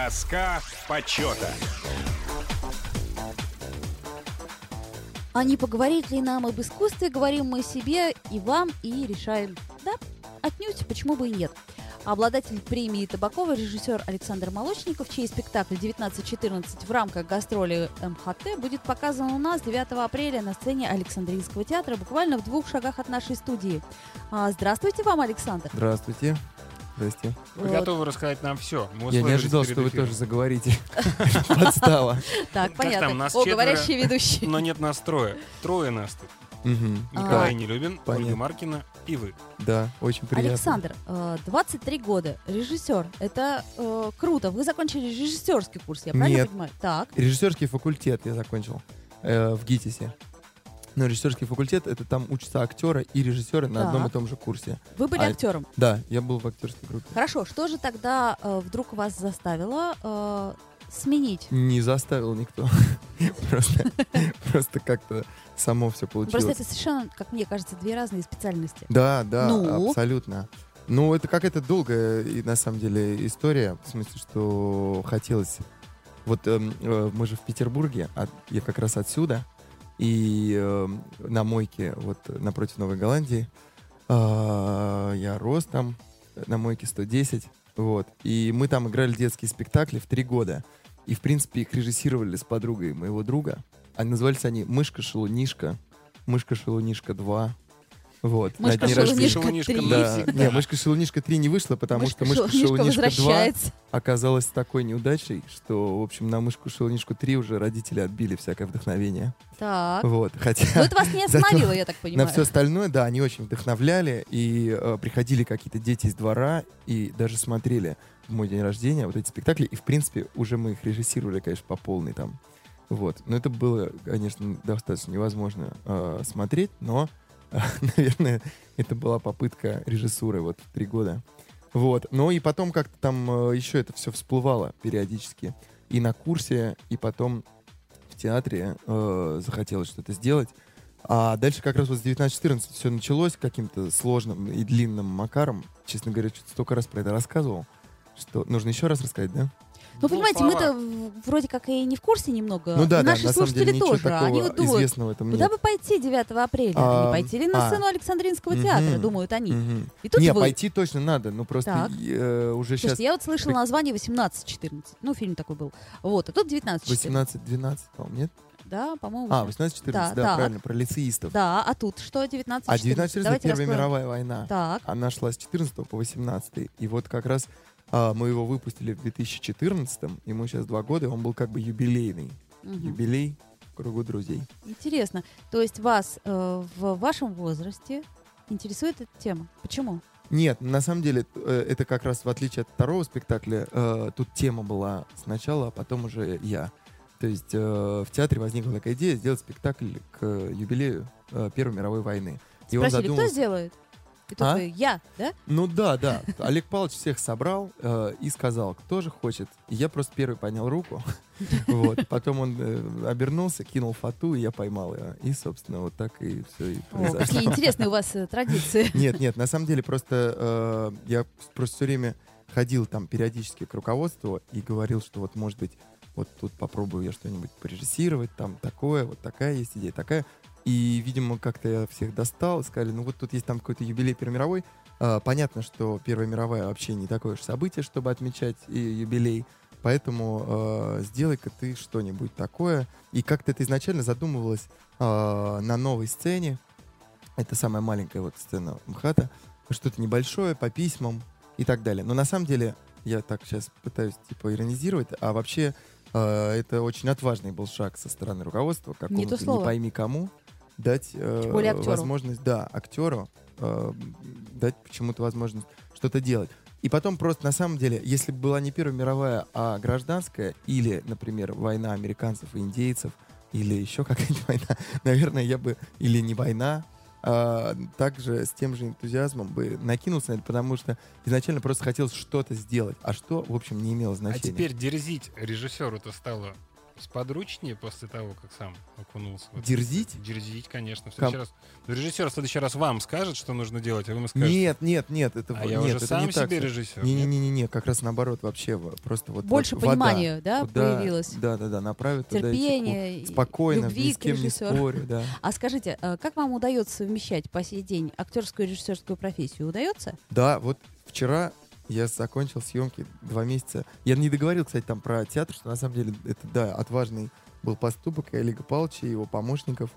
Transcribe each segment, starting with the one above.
Доска почета. А не поговорить ли нам об искусстве, говорим мы себе и вам, и решаем. Да, отнюдь, почему бы и нет. Обладатель премии Табакова, режиссер Александр Молочников, чей спектакль «1914» в рамках гастроли МХТ будет показан у нас 9 апреля на сцене Александринского театра, буквально в 2 шагах от нашей студии. Здравствуйте вам, Александр. Здравствуйте. Здрасте. Вы готовы рассказать нам все? Я не ожидал, что вы тоже заговорите. Подстава. Так, Как там, понятно. нас О, четверо, говорящий ведущий. Но нет нас трое. Трое нас тут. Николай Нелюбин, понятно. Ольга Маркина и вы. Да, очень приятно. Александр, 23 года, режиссер. Это круто. Вы закончили режиссерский курс, я правильно Нет. понимаю? Так. Режиссерский факультет я закончил в ГИТИСе. Но режиссерский факультет — это там учатся актеры и режиссеры на одном и том же курсе. Вы были актером? Да, я был в актерской группе. Хорошо. Что же тогда вдруг вас заставило сменить? Не заставил никто. Просто как-то само все Просто получилось. это совершенно, как мне кажется, две разные специальности. Да, Ну? абсолютно. Ну, это какая-то долгая, и на самом деле, история. В смысле, что хотелось... Вот мы же в Петербурге, я как раз отсюда, и на мойке, вот напротив Новой Голландии, я рос там, на мойке 110, вот. И мы там играли детские спектакли в 3 года. И, в принципе, их режиссировали с подругой моего друга. Назывались они «Мышка-шалунишка», «Мышка-шалунишка 2». Вот, на дне рождения. Мышка-шалунишка 3. Да. Не, «Мышка-шалунишка 3» не вышла, потому что «Мышка-шалунишка 2» возвращается. оказалась такой неудачей, что, в общем, на «Мышку-шалунишку 3» уже родители отбили всякое вдохновение. Так. Вот, хотя... Но это вас не остановило, я так понимаю. На все остальное, да, они очень вдохновляли, и приходили какие-то дети из двора, и даже смотрели в мой день рождения вот эти спектакли, и, в принципе, уже мы их режиссировали, конечно, по полной там. Вот. Но это было, конечно, достаточно невозможно смотреть, но, наверное, это была попытка режиссуры вот в 3 года. Вот. Ну и потом как-то там еще это все всплывало периодически. И на курсе, и потом в театре захотелось что-то сделать. А дальше как раз вот с 19-14 все началось каким-то сложным и длинным макаром. Честно говоря, что-то столько раз про это рассказывал, что нужно еще раз рассказать, да? Ну, понимаете, мы-то вроде как и не в курсе немного. Ну да, Наши на самом деле слушатели ничего тоже. такого Они вот думают, известного в этом куда нет. бы пойти 9 апреля? Не пойти ли на сцену Александринского театра, думают они. И тут Не, вы... пойти точно надо, но просто уже сейчас... Слушайте, я вот слышала название 18-14. Ну, фильм такой был. Вот, а тут 19-14. 18-12, по-моему, нет? Да, по-моему. 18-14, да, правильно, про лицеистов. Да, а тут что 19-14? А 19-14 — Первая раскроем. мировая война. Так. Она шла с 14 по 18. И вот как раз мы его выпустили в 2014, ему сейчас 2 года, и он был как бы юбилейный. Юбилей в кругу друзей. Интересно. То есть вас в вашем возрасте интересует эта тема? Почему? Нет, на самом деле, это как раз в отличие от второго спектакля, тут тема была сначала, а потом уже я. То есть в театре возникла такая идея сделать спектакль к юбилею Первой мировой войны. И он Спросили, задумался... кто сделает? И тут вы, я, да? Ну да. Олег Павлович всех собрал и сказал, кто же хочет. И я просто первый поднял руку. Вот. Потом он обернулся, кинул фату, и я поймал ее. И, собственно, вот так и все и произошло. Какие интересные у вас традиции. Нет, на самом деле просто я просто все время ходил там периодически к руководству и говорил, что вот, может быть, вот тут попробую я что-нибудь порежиссировать, там такое, вот такая есть идея, такая. И, видимо, как-то я всех достал, сказали, ну вот тут есть там какой-то юбилей Первой мировой. Понятно, что Первая мировая вообще не такое уж событие, чтобы отмечать и юбилей. Поэтому сделай-ка ты что-нибудь такое. И как-то это изначально задумывалось на новой сцене. Это самая маленькая вот сцена МХАТа. Что-то небольшое, по письмам и так далее. Но на самом деле, я так сейчас пытаюсь типа иронизировать, а вообще это очень отважный был шаг со стороны руководства, какому-то не пойми кому, дать возможность, актеру дать почему-то возможность что-то делать. И потом просто на самом деле, если бы была не Первая мировая, а гражданская, или, например, война американцев и индейцев, или еще какая-нибудь война, наверное, я бы, или не война, также с тем же энтузиазмом бы накинулся на это, потому что изначально просто хотелось что-то сделать, а что, в общем, не имело значения. А теперь дерзить режиссеру-то стало сподручнее после того, как сам окунулся? Дерзить? Дерзить, конечно. Режиссер в следующий раз вам скажет, что нужно делать, а вы ему скажете... Нет. Это, я нет, уже это сам не так. себе режиссер. Не, как раз наоборот вообще. Просто вот больше вода, понимания, да, туда, появилось? Да, направить терпение, туда спокойно, любви ни с кем не спорю. Да. А скажите, как вам удается совмещать по сей день актерскую и режиссерскую профессию? Удается? Да, вот вчера я закончил съемки 2 месяца. Я не договорил, кстати, там про театр, что на самом деле это, да, отважный был поступок и Олега Павловича, и его помощников.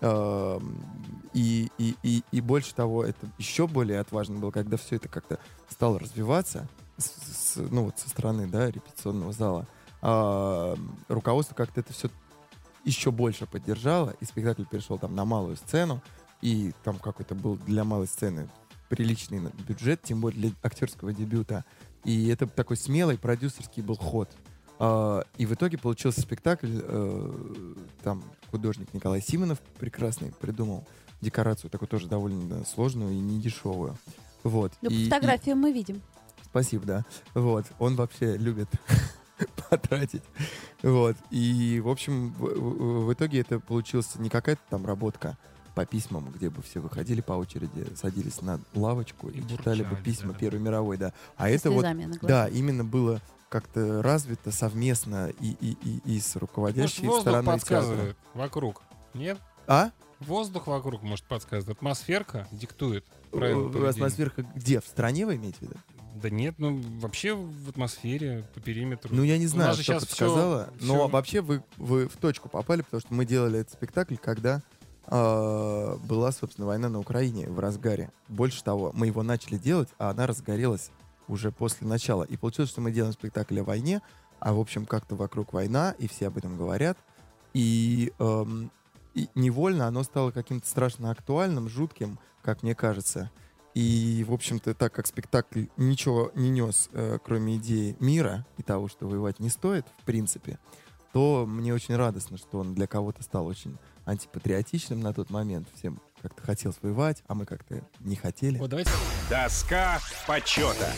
И больше того, это еще более отважно было, когда все это как-то стало развиваться со стороны, да, репетиционного зала. Руководство как-то это все еще больше поддержало, и спектакль перешел там на малую сцену, и там какой-то был для малой сцены приличный бюджет, тем более для актерского дебюта. И это такой смелый продюсерский был ход. И в итоге получился спектакль. Там художник Николай Симонов прекрасный придумал декорацию, такую тоже довольно сложную и недешевую. Вот. Ну, фотографию мы видим. Спасибо, да. Вот. Он вообще любит потратить. Вот. И, в общем, в итоге это получилась не какая-то там работка по письмам, где бы все выходили по очереди, садились на лавочку и читали бы письма Первой мировой, да. А это вот, да, именно было как-то развито совместно и с руководящей может, стороной воздух подсказывает театра. Вокруг, нет? А? Воздух вокруг, может, подсказывает. Атмосферка диктует правила поведения. Атмосферка где? В стране вы имеете в виду? Да нет, вообще в атмосфере, по периметру. Ну, я не знаю, что сейчас подсказала, но все... вообще вы в точку попали, потому что мы делали этот спектакль, когда была, собственно, война на Украине в разгаре. Больше того, мы его начали делать, а она разгорелась уже после начала. И получилось, что мы делаем спектакль о войне, а, в общем, как-то вокруг война, и все об этом говорят. И невольно оно стало каким-то страшно актуальным, жутким, как мне кажется. И, в общем-то, так как спектакль ничего не нес, кроме идеи мира и того, что воевать не стоит, в принципе, то мне очень радостно, что он для кого-то стал очень антипатриотичным на тот момент. Всем как-то хотелось воевать, а мы как-то не хотели. Вот давайте. Доска почета.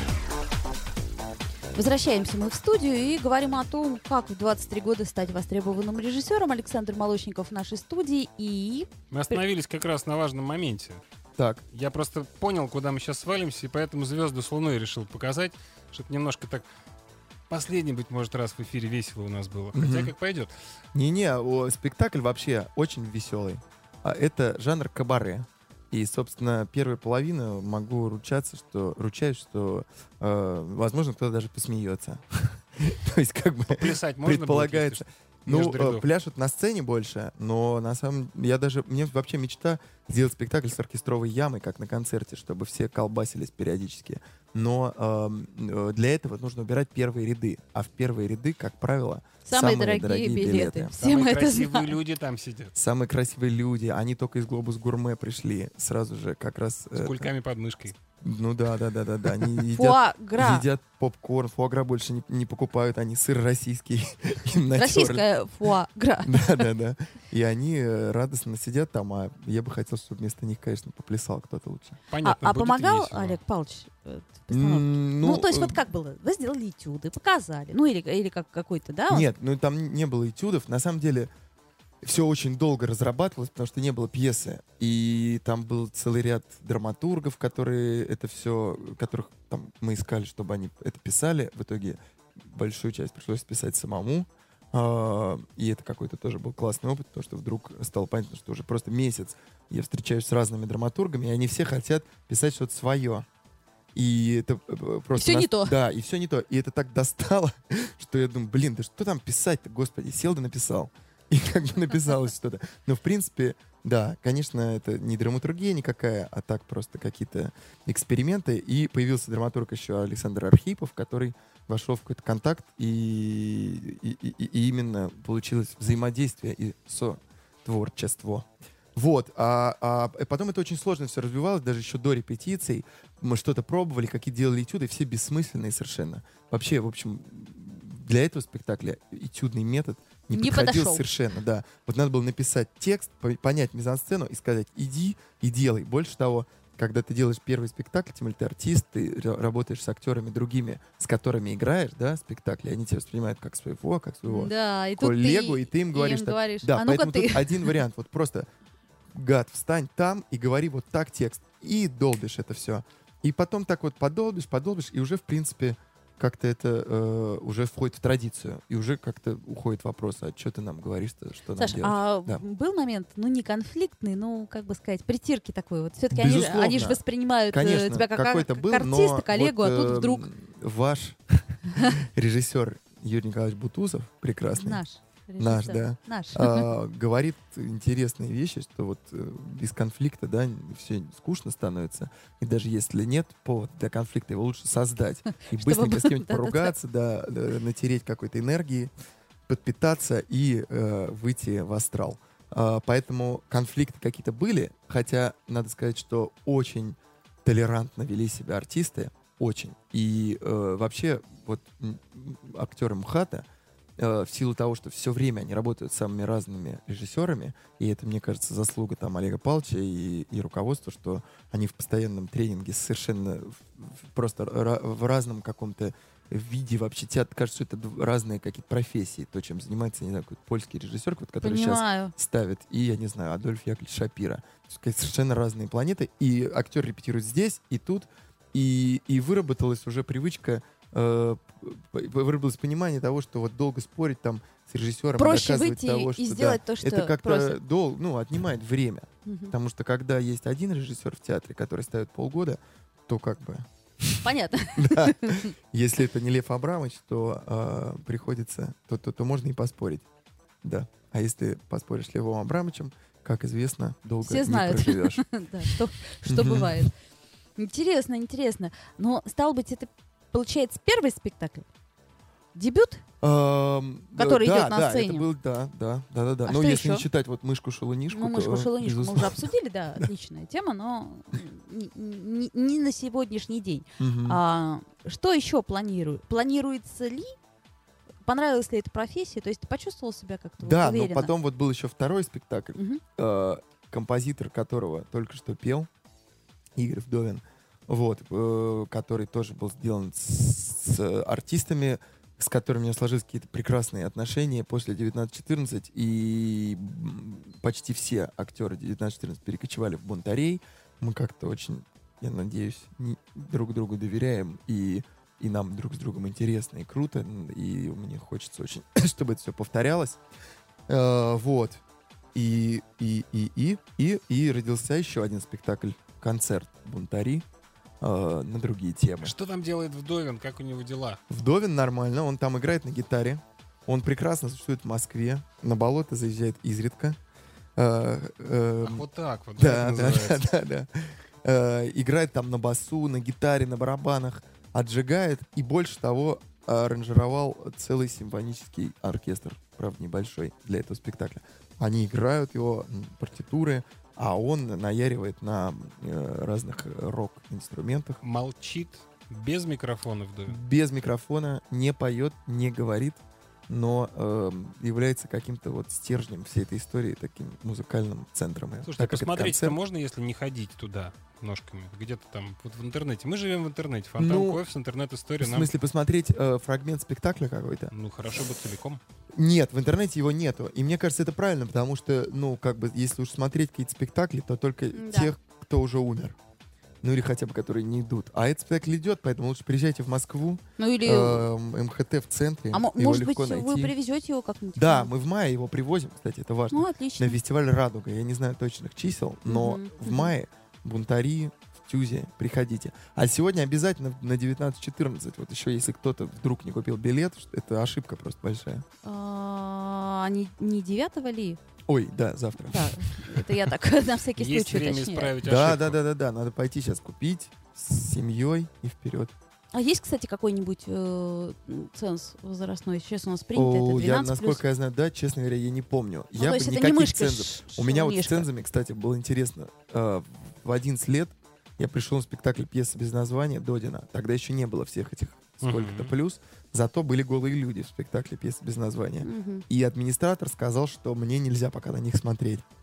Возвращаемся мы в студию и говорим о том, как в 23 года стать востребованным режиссером. Александр Молочников в нашей студии и... Мы остановились как раз на важном моменте. Так. Я просто понял, куда мы сейчас свалимся, и поэтому «Звезды с Луной» решил показать, чтобы немножко так... Последний, быть может, раз в эфире весело у нас было. Хотя как пойдет. Спектакль вообще очень веселый. Это жанр кабаре. И, собственно, первую половину могу ручаюсь, что возможно, кто-то даже посмеется. То есть, как бы предполагается. Пляшут на сцене больше, но на самом деле мне вообще мечта сделать спектакль с оркестровой ямой, как на концерте, чтобы все колбасились периодически. Но для этого нужно убирать первые ряды. А в первые ряды, как правило, самые дорогие билеты. Самые красивые люди там сидят. Самые красивые люди. Они только из «Глобус Гурме» пришли. Сразу же как раз... С кульками под мышкой. Ну да. Они едят попкорн, фуагра больше не покупают, они сыр российский. Российская фуагра. Да. И они радостно сидят там, а я бы хотел, чтобы вместо них, конечно, поплясал кто-то лучше. Понятно, а помогал весело. Олег Павлович в постановке? То есть вот как было? Вы сделали этюды, показали. Или как какой-то, да? Нет, там не было этюдов. На самом деле все очень долго разрабатывалось, потому что не было пьесы. И там был целый ряд драматургов, которых там мы искали, чтобы они это писали. В итоге большую часть пришлось писать самому. И это какой-то тоже был классный опыт, потому что вдруг стало понятно, что уже просто месяц я встречаюсь с разными драматургами, и они все хотят писать что-то свое. И это просто... Все не то. Да, и все не то. И это так достало, что я думаю, да что там писать-то, господи, сел да написал. И как бы написалось что-то. Но, в принципе, да, конечно, это не драматургия никакая, а так просто какие-то эксперименты. И появился драматург еще Александр Архипов, который вошел в какой-то контакт, и именно получилось взаимодействие и сотворчество. Вот, а потом это очень сложно все развивалось, даже еще до репетиций. Мы что-то пробовали, какие делали этюды, все бессмысленные совершенно. Вообще, в общем, для этого спектакля этюдный метод не подходил совершенно, да. Вот надо было написать текст, понять мизансцену и сказать, иди и делай. Больше того, когда ты делаешь первый спектакль, тем более ты артист, ты работаешь с актерами другими, с которыми играешь, да, спектакли, они тебя воспринимают как своего Да, и тут коллегу, и ты им говоришь, им так. говоришь, Да, а ну-ка поэтому ты. тут один вариант, вот просто, гад, встань там и говори вот так текст, и долбишь это все. И потом так вот подолбишь, и уже, в принципе, как-то это уже входит в традицию. И уже как-то уходит вопрос, а что ты нам говоришь-то, что Саш, нам делать? а Да. был момент, ну, не конфликтный, ну, как бы сказать, притирки такой вот. Все-таки они Безусловно. же воспринимают Конечно, тебя как какой-то был, артиста, но коллегу, вот, а тут вдруг ваш режиссер Юрий Николаевич Бутусов, прекрасный, наш. наш, режиссер. да, Наш. говорит интересные вещи, что вот без конфликта, да, все скучно становится. И даже если нет повода для конфликта, его лучше создать. И Чтобы быстренько с кем-нибудь да-да-да. поругаться, да, натереть какой-то энергии, подпитаться и выйти в астрал. Поэтому конфликты какие-то были, хотя надо сказать, что очень толерантно вели себя артисты, очень. И вообще вот актеры МХАТа, в силу того, что все время они работают с самыми разными режиссерами, и это, мне кажется, заслуга там Олега Павловича и руководства, что они в постоянном тренинге совершенно просто в разном каком-то виде вообще театр, кажется, что это разные какие-то профессии, то, чем занимается, не знаю, какой-то польский режиссер, вот, который сейчас Понимаю. ставит, и, я не знаю, Адольф Яковлевич Шапира. То есть, какие-то совершенно разные планеты, и актер репетирует здесь и тут, и выработалась уже привычка, выработалось понимание того, что вот долго спорить там с режиссером, Проще доказывать выйти того, и что сделать да, то, что это как-то просят. отнимает время. Мгм. Потому что когда есть один режиссер в театре, который ставит полгода, то как бы, Понятно. да, если это не Лев Абрамович, то приходится, то можно и поспорить. Да. А если поспоришь с Левом Абрамовичем, как известно, долго Все не знают. проживешь. Да, что Мгм. бывает. Интересно, интересно. Но, стало быть, это, получается, первый спектакль? Дебют? Который идет на сцене. Это был, да. А Но что если не еще? считать вот мышку-шелунишку, Ну, мышку, то, шелунишку мы уже безусловно. обсудили, да, отличная тема, но не на сегодняшний день. Мгм. Что еще планируется ли? Понравилась ли эта профессия? То есть ты почувствовал себя как-то Да, но уверенно? потом вот был еще второй спектакль, Мгм. композитор которого только что пел, Игорь Вдовин, вот, который тоже был сделан с артистами, с которыми у меня сложились какие-то прекрасные отношения после 1914, и почти все актеры 1914 перекочевали в «Бунтарей». Мы как-то очень, я надеюсь, друг другу доверяем, и нам друг с другом интересно и круто, и мне хочется очень, чтобы это все повторялось. Вот. И родился еще один спектакль, концерт «Бунтари», на другие темы. Что там делает Вдовин? Как у него дела? Вдовин нормально, он там играет на гитаре. Он прекрасно существует в Москве. На болото заезжает изредка. Ах, вот так вот. Да, это да, называется. да. Играет там на басу, на гитаре, на барабанах. Отжигает. И больше того, аранжировал целый симфонический оркестр. Правда, небольшой для этого спектакля. Они играют его партитуры, а он наяривает на разных рок-инструментах. Молчит без микрофона Вдовин. Без микрофона, не поет, не говорит, но является каким-то вот стержнем всей этой истории, таким музыкальным центром. Слушайте, Так как это посмотреть-то концерт. можно, если не ходить туда ножками? Где-то там, вот в интернете. Мы живем в интернете. Фонтан Ну, Коэфс, интернет-история. В смысле, посмотреть фрагмент спектакля какой-то? Ну, хорошо бы целиком. Нет, в интернете его нету. И мне кажется, это правильно, потому что, ну, как бы, если уж смотреть какие-то спектакли, то только Да. тех, кто уже умер. Ну, или хотя бы, которые не идут. А этот спектакль идет, поэтому лучше приезжайте в Москву, Ну или... МХТ в центре. Его может быть, легко вы найти. привезете его как-нибудь? Да, мы в мае его привозим, кстати, это важно. Ну, отлично. На фестиваль «Радуга». Я не знаю точных чисел, но Мгм, в мгм. мае «Бунтари», в Тюзе, приходите. А сегодня обязательно на 19:14. Вот еще, если кто-то вдруг не купил билет, это ошибка просто большая. Не 9 ли? Ой, да, завтра. Да, это я так на всякий Есть случай время уточняю. исправить Да, ошибку. да. Надо пойти сейчас купить с семьей и вперед. А есть, кстати, какой-нибудь ценз возрастной? Сейчас у нас принято, это 12+. Я, насколько я знаю, да, честно говоря, я не помню. Ну, Я то бы есть это не никаких мышка, цензов. У меня вот с мишка. цензами, кстати, было интересно. В 11 лет я пришел на спектакль «Пьеса без названия» Додина. Тогда еще не было всех этих сколько-то Мгм. плюс. Зато были голые люди в спектакле «Пьеса без названия». Мгм. И администратор сказал, что мне нельзя пока на них смотреть.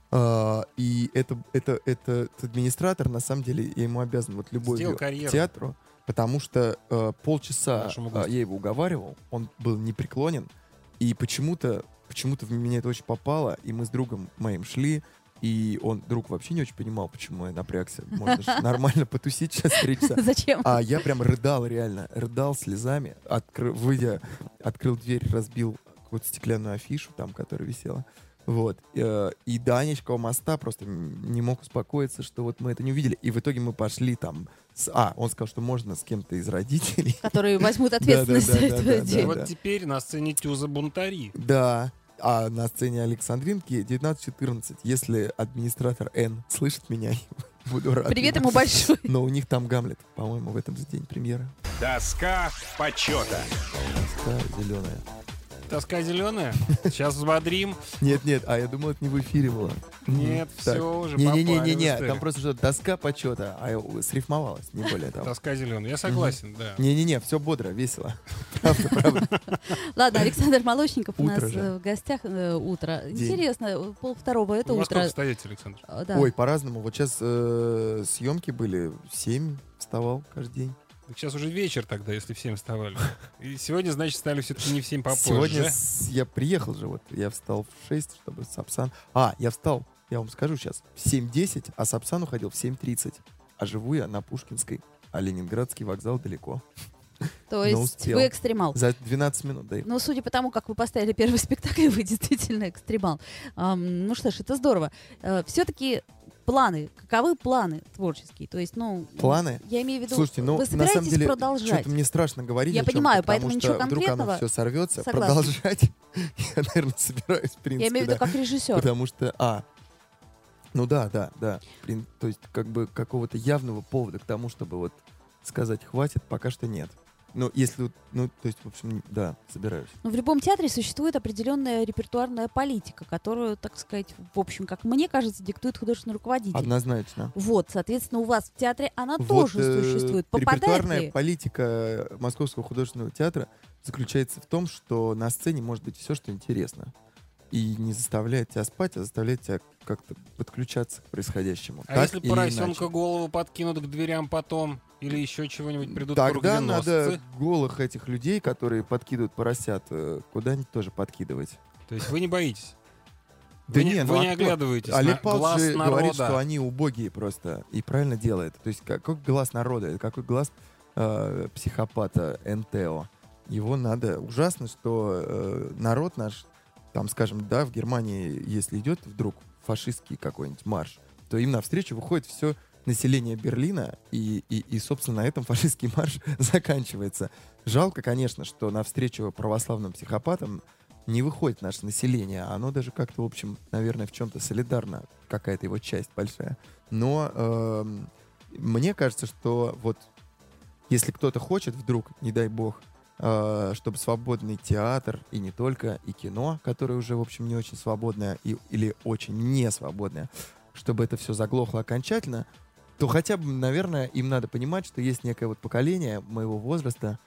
И этот администратор, на самом деле, я ему обязан вот Сделал любовью к карьеру. театру, потому что полчаса Нашему гостю. я его уговаривал, он был непреклонен, и почему-то в меня это очень попало, и мы с другом моим шли, и друг вообще не очень понимал, почему я напрягся. Можно же нормально потусить сейчас 3 часа. Зачем? А я прям рыдал реально, рыдал слезами, выйдя, открыл дверь, разбил какую-то стеклянную афишу там, которая висела. Вот. И до Анечкова моста просто не мог успокоиться, что вот мы это не увидели. И в итоге мы пошли там... он сказал, что можно с кем-то из родителей. Которые возьмут ответственность за это И дело. вот теперь на сцене Тюза-бунтари. Да. А на сцене Александринки 19:14. Если администратор Н слышит меня, буду рад. Привет ему большой. Но у них там Гамлет, по-моему, в этом же день премьера. Доска почета. Доска зеленая. Тоска зеленая. Сейчас взбодрим. Нет, а я думал, это не в эфире было. Нет, Так. все уже попали в Не-не-не, историю. там просто что-то доска почета, срифмовалась, не более того. Тоска зеленая. Я согласен, да. Не-не-не, все бодро, весело. Правда. Ладно, Александр Молочников у нас Утро же. в гостях. Утро. День. Интересно, 1:30 это Вы во сколько утро. встаете, Александр? Да. Ой, по-разному. Вот сейчас съемки были, в 7 вставал каждый день. Так сейчас уже вечер тогда, если в 7 вставали. И сегодня, значит, встали все-таки не в 7 попозже. Сегодня я приехал же, вот я встал в 6, чтобы Сапсан... Я встал, я вам скажу сейчас, в 7:10, а Сапсан уходил в 7:30. А живу я на Пушкинской, а Ленинградский вокзал далеко. То но есть успел. вы экстремал. За 12 минут доехал. Ну, судя по тому, как вы поставили первый спектакль, вы действительно экстремал. Ну что ж, это здорово. Все-таки планы. Каковы планы творческие? То есть, Планы? Я имею в виду, Слушайте, вы на собираетесь самом деле, продолжать? что-то мне страшно говорить Я о чём-то, понимаю, потому поэтому что ничего вдруг конкретного. оно все сорвется. Согласна. Продолжать я, наверное, собираюсь, в принципе, Я имею в виду да. как режиссер. Потому что, да. То есть, как бы, какого-то явного повода к тому, чтобы вот сказать «хватит», пока что нет. Ну, если, то есть, в общем, да, собираюсь. Но в любом театре существует определенная репертуарная политика, которую, так сказать, в общем, как мне кажется, диктует художественный руководитель. Однозначно. Вот, соответственно, у вас в театре она Вот, тоже существует. Попадает репертуарная ли? политика Московского художественного театра заключается в том, что на сцене может быть все, что интересно. И не заставляет тебя спать, а заставляет тебя как-то подключаться к происходящему. А Так если или поросенка иначе. голову подкинут к дверям потом? Или еще чего-нибудь придут Тогда кругленосцы? надо голых этих людей, которые подкидывают поросят, куда-нибудь тоже подкидывать. То есть вы не боитесь? Да вы не, вы ну не а кто? оглядываетесь Олег на Павлович глаз же народа. говорит, что они убогие просто. И правильно делает. То есть какой глаз народа, это какой глаз психопата НТО. Его надо... Ужасно, что народ наш, там, скажем, да, в Германии, если идет вдруг фашистский какой-нибудь марш, то им навстречу выходит все население Берлина, и, собственно, на этом фашистский марш заканчивается. Жалко, конечно, что навстречу православным психопатам не выходит наше население. Оно даже как-то, в общем, наверное, в чем-то солидарно, какая-то его часть большая. Но мне кажется, что вот если кто-то хочет вдруг, не дай бог, чтобы свободный театр, и не только, и кино, которое уже, в общем, не очень свободное или очень не свободное, чтобы это все заглохло окончательно, то хотя бы, наверное, им надо понимать, что есть некое вот поколение моего возраста,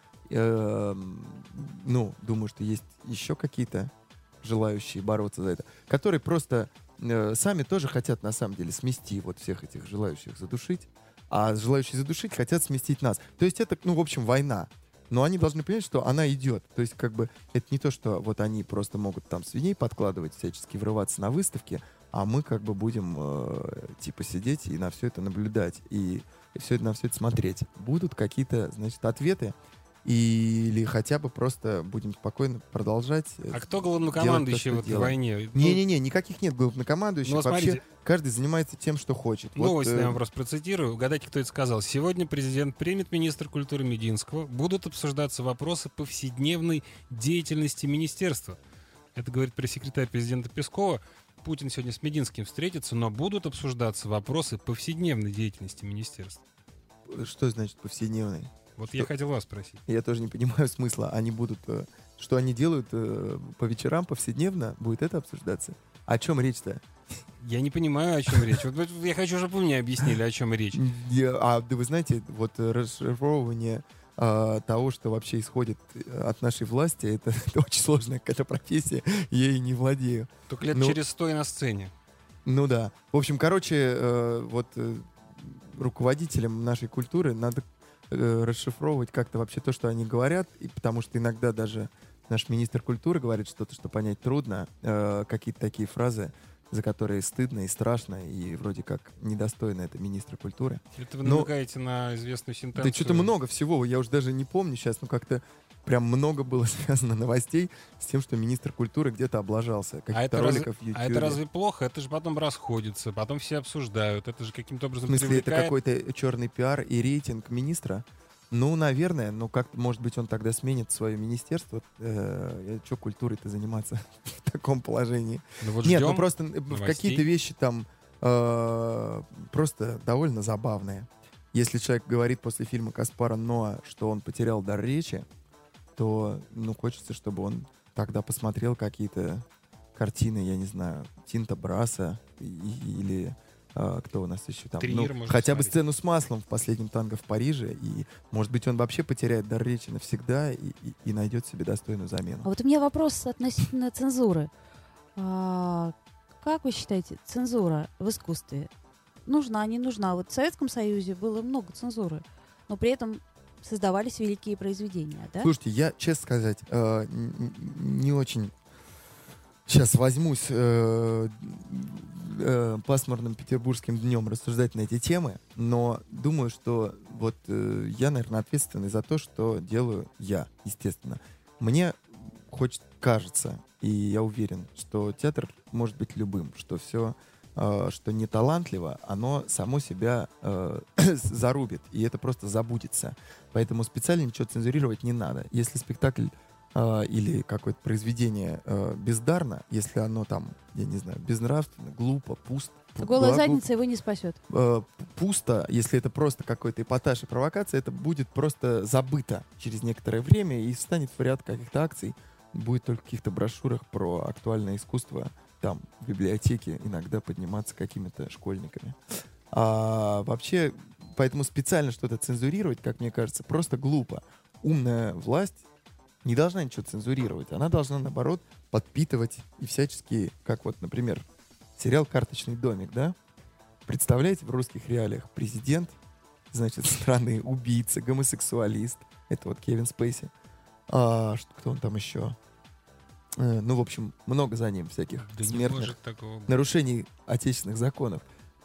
думаю, что есть еще какие-то желающие бороться за это, которые просто сами тоже хотят, на самом деле, смести вот всех этих желающих задушить, а желающие задушить хотят сместить нас. То есть это, в общем, война. Но они должны понять, что она идет. То есть, как бы, это не то, что вот они просто могут там свиней подкладывать, всячески врываться на выставки, а мы как бы будем сидеть и на все это наблюдать, и на все это смотреть. Будут какие-то, значит, ответы, или хотя бы просто будем спокойно продолжать. А кто главнокомандующий в этой делаем. войне? Не-не-не, никаких нет главнокомандующих. Ну, Вообще, смотрите. каждый занимается тем, что хочет. Новость Вот, я вам просто процитирую. Угадайте, кто это сказал. Сегодня президент примет министра культуры Мединского. Будут обсуждаться вопросы повседневной деятельности министерства. Это говорит пресс-секретарь президента Пескова. Путин сегодня с Мединским встретится, но будут обсуждаться вопросы повседневной деятельности министерства. Что значит повседневный? Вот я хотел вас спросить. Я тоже не понимаю смысла. Они будут... Что они делают по вечерам, повседневно? Будет это обсуждаться? О чем речь-то? Я не понимаю, о чем речь. Вот я хочу, чтобы вы мне объяснили, о чем речь. Да вы знаете, вот расшифровывание того, что вообще исходит от нашей власти, это очень сложная какая-то профессия, я ей не владею. Только лет Ну, через 100 и на сцене. Ну да. В общем, короче, руководителям нашей культуры надо расшифровывать как-то вообще то, что они говорят, и потому что иногда даже наш министр культуры говорит что-то, что понять трудно, какие-то такие фразы, за которые стыдно и страшно, и вроде как недостойно это министра культуры. Это вы намекаете на известную сентенцию? Да что-то много всего, я уже даже не помню сейчас, как-то прям много было связано новостей с тем, что министр культуры где-то облажался. Каких-то роликов в YouTube. А это разве плохо? Это же потом расходится, потом все обсуждают. Это же каким-то образом В смысле, это привлекает... какой-то черный пиар и рейтинг министра? Ну, наверное, но как может быть, он тогда сменит свое министерство. Что культурой-то заниматься в таком положении? Ну, вот Нет, ждем ну просто новостей. какие-то вещи там просто довольно забавные. Если человек говорит после фильма Каспара Ноа, что он потерял дар речи, то, хочется, чтобы он тогда посмотрел какие-то картины, я не знаю, Тинто Брасса или кто у нас еще там? Триер можно хотя бы посмотреть. сцену с маслом в «Последнем танго в Париже», и, может быть, он вообще потеряет дар речи навсегда и найдет себе достойную замену. А вот у меня вопрос относительно цензуры. Как вы считаете, цензура в искусстве нужна, не нужна? Вот в Советском Союзе было много цензуры, но при этом создавались великие произведения, да? Слушайте, я, честно сказать, не очень сейчас возьмусь пасмурным петербургским днем рассуждать на эти темы, но думаю, что я, наверное, ответственный за то, что делаю я, естественно. Мне кажется, и я уверен, что театр может быть любым, что все, что не талантливо, оно само себя зарубит, и это просто забудется. Поэтому специально ничего цензурировать не надо. Если спектакль или какое-то произведение бездарно, если оно там, я не знаю, безнравственно, глупо, пусто. Голая задница его не спасет. Пусто, если это просто какой-то эпатаж и провокация, это будет просто забыто через некоторое время и станет в ряд каких-то акций. Будет только в каких-то брошюрах про актуальное искусство, там, в библиотеке иногда подниматься какими-то школьниками. А вообще, поэтому специально что-то цензурировать, как мне кажется, просто глупо. Умная власть не должна ничего цензурировать. Она должна, наоборот, подпитывать и всячески, как например, сериал «Карточный домик», да? Представляете, в русских реалиях президент, значит, страны убийца, гомосексуалист. Это Кевин Спейси. Кто он там еще? В общем, много за ним всяких смертных нарушений отечественных законов.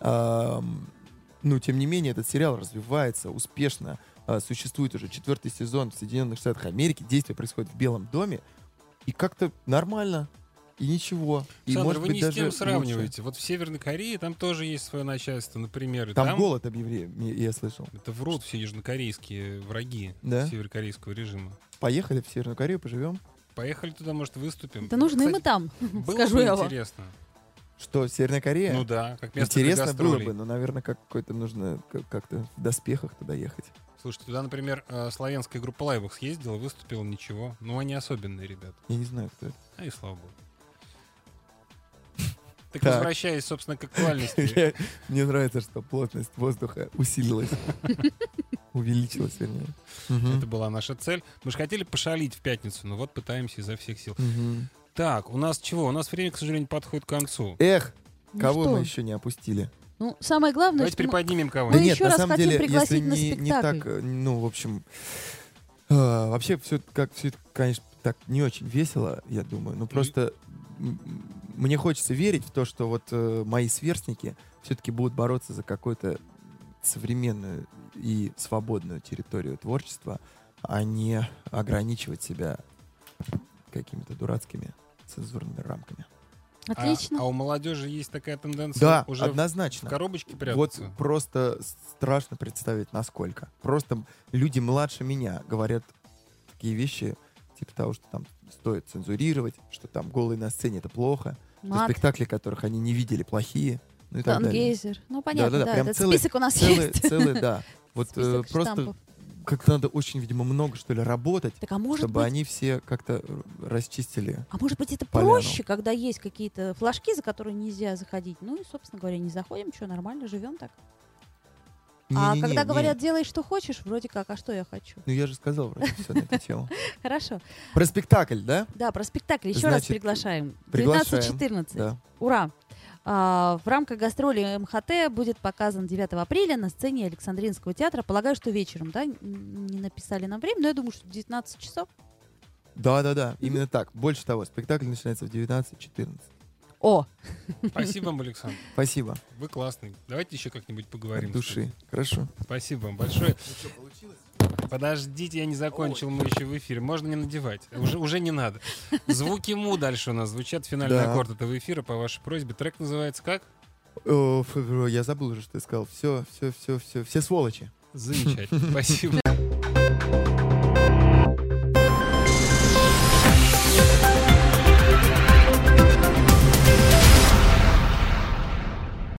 Тем не менее, этот сериал развивается успешно. Существует уже 4-й сезон в Соединенных Штатах Америки. Действие происходит в Белом доме. И как-то нормально. И ничего. Александр, и, может вы быть, не даже с тем лучше. сравниваете. Вот в Северной Корее там тоже есть свое начальство, например. И Там голод объявили, я слышал. Это врут все южнокорейские враги северокорейского режима. Поехали в Северную Корею, поживем. Поехали туда, может, выступим. Да нужны мы там, было скажу бы я вам. интересно. Что, Северная Корея? Ну да, как место интересно для было гастролей. бы, но, наверное, какой-то нужно как-то в доспехах туда ехать. Слушайте, туда, например, славянская группа Лайбах съездила, выступила, ничего. Ну, они особенные ребята. Я не знаю, кто это. А и слава богу. Так, возвращаясь, собственно, к актуальности. Мне нравится, что плотность воздуха усилилась. Увеличилась, вернее. Это была наша цель. Мы же хотели пошалить в пятницу, но пытаемся изо всех сил. Так, у нас чего? У нас время, к сожалению, подходит к концу. Эх, Ну кого что? мы еще не опустили? Самое главное, Давайте что мы- приподнимем Мы кого-нибудь. Да нет, еще на раз самом хотим деле, пригласить если на не спектакль. так, в общем, вообще все это, конечно, так не очень весело, я думаю. Но просто мне хочется верить в то, что мои сверстники все-таки будут бороться за какую-то современную и свободную территорию творчества, а не ограничивать себя какими-то дурацкими цензурными рамками. Отлично. А у молодежи есть такая тенденция Да, уже однозначно. в коробочке прятаться. Просто страшно представить, насколько. Просто люди младше меня говорят такие вещи, типа того, что там стоит цензурировать, что там голые на сцене — это плохо, что Мат, спектакли, которых они не видели, плохие, ну и так далее. Тангейзер. Ну, понятно, Да-да-да, да. прям Этот целый- список у нас есть. Целый, да. Список Просто штампов. как-то надо очень, видимо, много, что ли, работать, Так, а может чтобы быть, они все как-то расчистили. а может быть, это поляну. проще, когда есть какие-то флажки, за которые нельзя заходить. Ну и, собственно говоря, не заходим, что, нормально, живем так. А Не-не-не, когда не. говорят, делай, что хочешь, вроде как, а что я хочу? Ну, я же сказал вроде все на эту тему. Хорошо. Про спектакль, да? Да, про спектакль еще раз Значит, приглашаем. приглашаем, 19-14. Да. Ура! В рамках гастроли МХТ будет показан 9 апреля на сцене Александринского театра. Полагаю, что вечером, да? Не написали нам время, но я думаю, что 19 часов. Да, именно так. Больше того, спектакль начинается в 19:14. О! Спасибо вам, Александр. Спасибо. Вы классный. Давайте еще как-нибудь поговорим. От души. Хорошо. Спасибо вам большое. Подождите, я не закончил, мы еще в эфире. Можно не надевать. Уже не надо. Звуки му дальше у нас звучат. Финальный Да. аккорд этого эфира по вашей просьбе. Трек называется как? Я забыл уже, что ты сказал. Все сволочи. Замечательно. Спасибо.